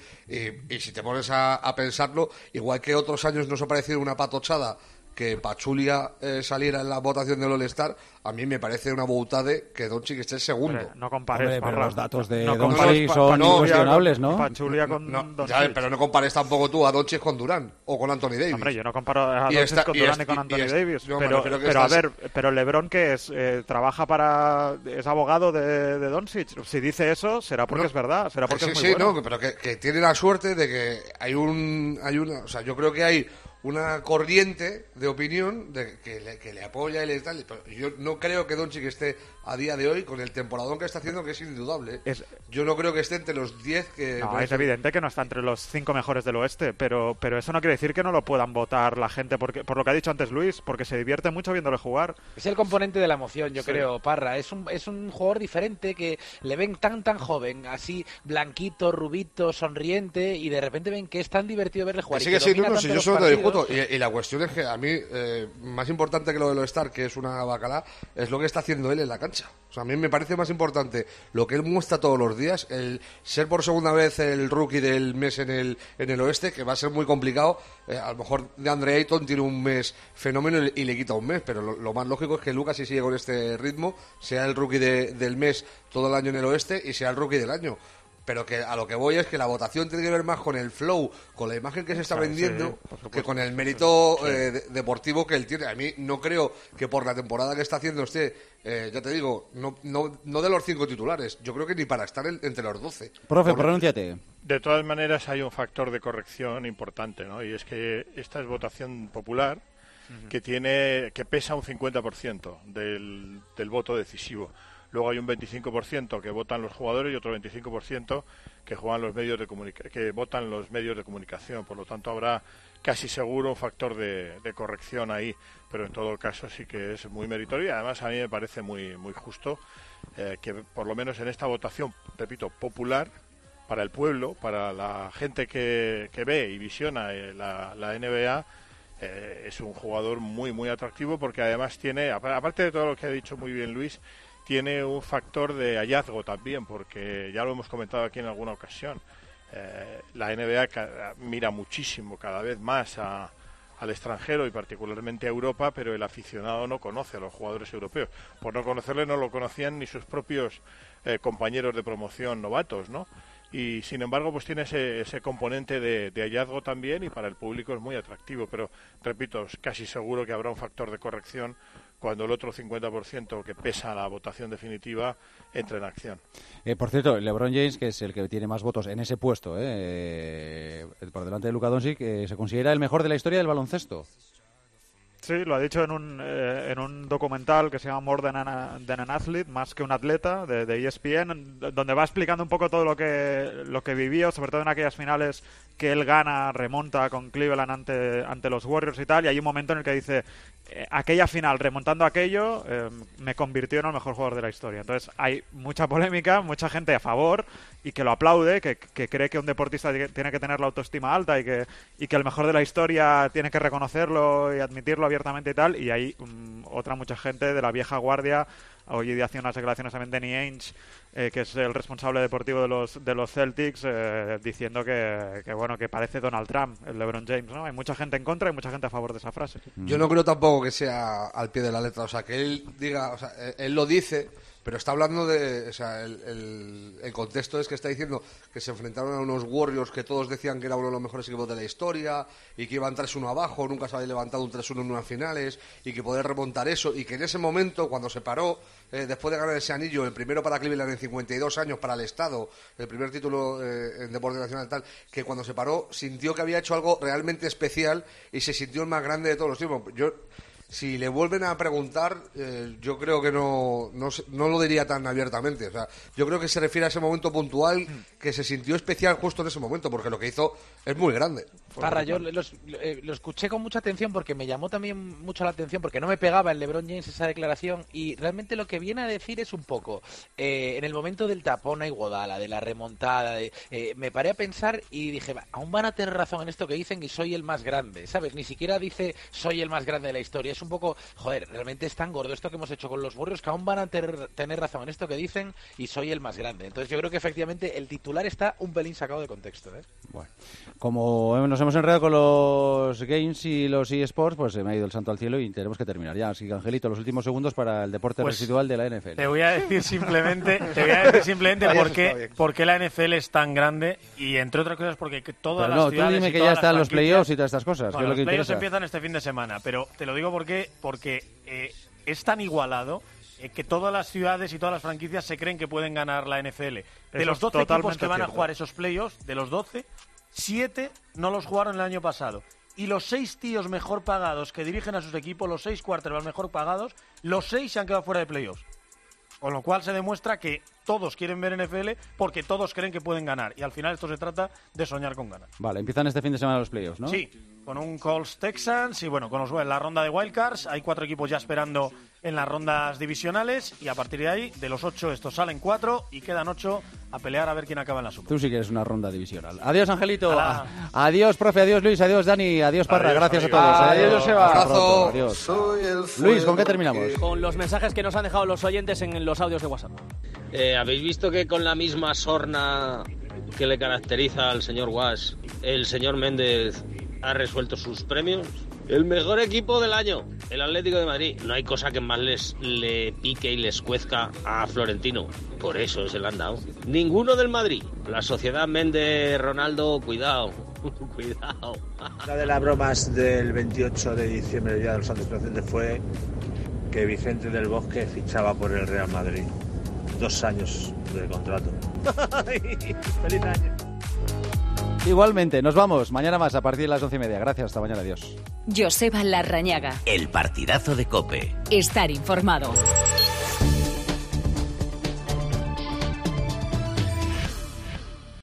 Y si te pones a pensarlo, igual que otros años nos ha parecido una patochada que Pachulia saliera en la votación del All-Star, a mí me parece una boutade que Doncic esté el segundo. Hombre, no compares, pero los datos de Doncic son incuestionables, ¿no? Pachulia con Doncic. Ya, pero no compares tampoco tú a Doncic con Durant o con Anthony Davis. Hombre, yo no comparo a Doncic con Durant ni con Anthony Davis. Pero a ver, pero LeBron, que es trabaja es abogado de Doncic. Si dice eso, será porque es verdad, será porque es muy bueno. Sí, pero que tiene la suerte de que hay una, o sea, yo creo que hay una corriente de opinión que le apoya y le tal, pero yo no creo que Doncic esté a día de hoy con el temporadón que está haciendo, que es indudable. Yo no creo que esté entre los 10 que... No, es evidente que no está entre los 5 mejores del oeste, pero eso no quiere decir que no lo puedan votar la gente, por lo que ha dicho antes Luis, porque se divierte mucho viéndole jugar. Es el componente de la emoción, yo creo, Parra. Es un jugador diferente que le ven tan joven, así blanquito, rubito, sonriente, y de repente ven que es tan divertido verle jugar. Sí, yo solo te discuto. Y la cuestión es que a mí, más importante que lo de lo Star, que es una bacalá, es lo que está haciendo él en la cancha. O sea, a mí me parece más importante lo que él muestra todos los días, el ser por segunda vez el rookie del mes en el oeste, que va a ser muy complicado. A lo mejor DeAndre Ayton tiene un mes fenómeno y le quita un mes, pero lo más lógico es que Lucas, si sigue con este ritmo, sea el rookie del mes todo el año en el oeste y sea el rookie del año. Pero que a lo que voy es que la votación tiene que ver más con el flow, con la imagen que se está vendiendo, que con el mérito deportivo que él tiene. A mí no creo que por la temporada que está haciendo ya te digo, no de los 5 titulares, yo creo que ni para estar entre los 12. Profe, pronúnciate. De todas maneras hay un factor de corrección importante, ¿no? Y es que esta es votación popular que pesa un 50% del voto decisivo. Luego hay un 25% que votan los jugadores y otro 25% que juegan que votan los medios de comunicación. Por lo tanto, habrá casi seguro un factor de corrección ahí. Pero en todo caso sí que es muy meritorio y además a mí me parece muy, muy justo que por lo menos en esta votación, repito, popular, para el pueblo, para la gente que ve y visiona la NBA, es un jugador muy, muy atractivo porque además tiene, aparte de todo lo que ha dicho muy bien Luis, tiene un factor de hallazgo también, porque ya lo hemos comentado aquí en alguna ocasión. La NBA mira muchísimo, cada vez más al extranjero y particularmente a Europa, pero el aficionado no conoce a los jugadores europeos. Por no conocerle no lo conocían ni sus propios compañeros de promoción novatos, ¿no? Y sin embargo pues tiene ese componente de hallazgo también, y para el público es muy atractivo, pero repito, es casi seguro que habrá un factor de corrección cuando el otro 50% que pesa la votación definitiva entre en acción. Por cierto, LeBron James, que es el que tiene más votos en ese puesto, por delante de Luka Doncic, se considera el mejor de la historia del baloncesto. Sí, lo ha dicho en un documental que se llama More Than an Athlete, más que un atleta, de ESPN, donde va explicando un poco todo lo que vivió, sobre todo en aquellas finales que él gana, remonta con Cleveland ante los Warriors y tal, y hay un momento en el que dice, aquella final, remontando aquello, me convirtió en el mejor jugador de la historia. Entonces hay mucha polémica, mucha gente a favor y que lo aplaude, que cree que un deportista tiene que tener la autoestima alta y que el mejor de la historia tiene que reconocerlo y admitirlo abiertamente y tal, y hay mucha gente de la vieja guardia. Hoy día hacía unas declaraciones también Danny Ainge, que es el responsable deportivo de los Celtics, diciendo que parece Donald Trump, el LeBron James, ¿no? Hay mucha gente en contra y mucha gente a favor de esa frase. Yo no creo tampoco que sea al pie de la letra, o sea, que él diga, o sea, él lo dice, pero está hablando de, o sea, el contexto es que está diciendo que se enfrentaron a unos Warriors que todos decían que era uno de los mejores equipos de la historia y que iban 3-1 abajo, nunca se había levantado un 3-1 en unas finales y que poder remontar eso, y que en ese momento, cuando se paró, después de ganar ese anillo, el primero para Cleveland en 52 años para el Estado, el primer título en deporte nacional tal, que cuando se paró sintió que había hecho algo realmente especial y se sintió el más grande de todos los tiempos. Si le vuelven a preguntar, yo creo que no lo diría tan abiertamente. O sea, yo creo que se refiere a ese momento puntual que se sintió especial justo en ese momento, porque lo que hizo es muy grande. Parra, yo lo escuché con mucha atención porque me llamó también mucho la atención, porque no me pegaba el LeBron James esa declaración, y realmente lo que viene a decir es un poco, en el momento del tapón a Iguodala, de la remontada, me paré a pensar y dije, aún van a tener razón en esto que dicen y soy el más grande, ¿sabes? Ni siquiera dice soy el más grande de la historia. Es un poco, joder, realmente es tan gordo esto que hemos hecho con los Warriors que aún van a tener razón en esto que dicen y soy el más grande. Entonces yo creo que efectivamente el titular está un pelín sacado de contexto, ¿eh? Bueno, como nos hemos enredado con los games y los eSports, pues se me ha ido el santo al cielo y tenemos que terminar ya. Así que, Angelito, los últimos segundos para el deporte residual de la NFL. Te voy a decir simplemente por qué la NFL es tan grande, y entre otras cosas porque todas las ciudades... Tú dime que ya están los playoffs y todas estas cosas. Bueno, que es lo que los playoffs interesa. empiezan este fin de semana, pero te lo digo porque es tan igualado que todas las ciudades y todas las franquicias se creen que pueden ganar la NFL. De los 12 equipos que van a jugar esos playoffs, de los 12, 7 no los jugaron el año pasado. Y los 6 tíos mejor pagados que dirigen a sus equipos, los 6 quarterbacks mejor pagados, los 6 se han quedado fuera de playoffs. Con lo cual se demuestra que todos quieren ver NFL porque todos creen que pueden ganar. Y al final esto se trata de soñar con ganar. Vale, empiezan este fin de semana los playoffs, ¿no? Sí, con un Colts Texans y bueno, con la ronda de Wildcards. Hay 4 equipos ya esperando en las rondas divisionales y a partir de ahí, de los 8, estos salen 4 y quedan 8 a pelear a ver quién acaba en la Super. Tú sí que eres una ronda divisional. Adiós, Angelito. Adiós, profe. Adiós, Luis. Adiós, Dani. Adiós, Parra. Gracias a todos. Adiós, Joseba. Abrazo. Adiós. Luis, ¿con qué terminamos? Con los mensajes que nos han dejado los oyentes en los audios de WhatsApp. ¿Habéis visto que con la misma sorna que le caracteriza al señor Guas, el señor Méndez ha resuelto sus premios? El mejor equipo del año, el Atlético de Madrid. No hay cosa que más le pique y les cuezca a Florentino. Por eso se le han dado. Ninguno del Madrid. La sociedad Méndez-Ronaldo, cuidado. Cuidado. Una de las bromas del 28 de diciembre, el Día de los Santos Inocentes, fue que Vicente del Bosque fichaba por el Real Madrid. 2 años de contrato. ¡Feliz año! Igualmente, nos vamos. Mañana más a partir de las 11:30. Gracias, hasta mañana. Adiós. Joseba Larrañaga. El partidazo de COPE. Estar informado.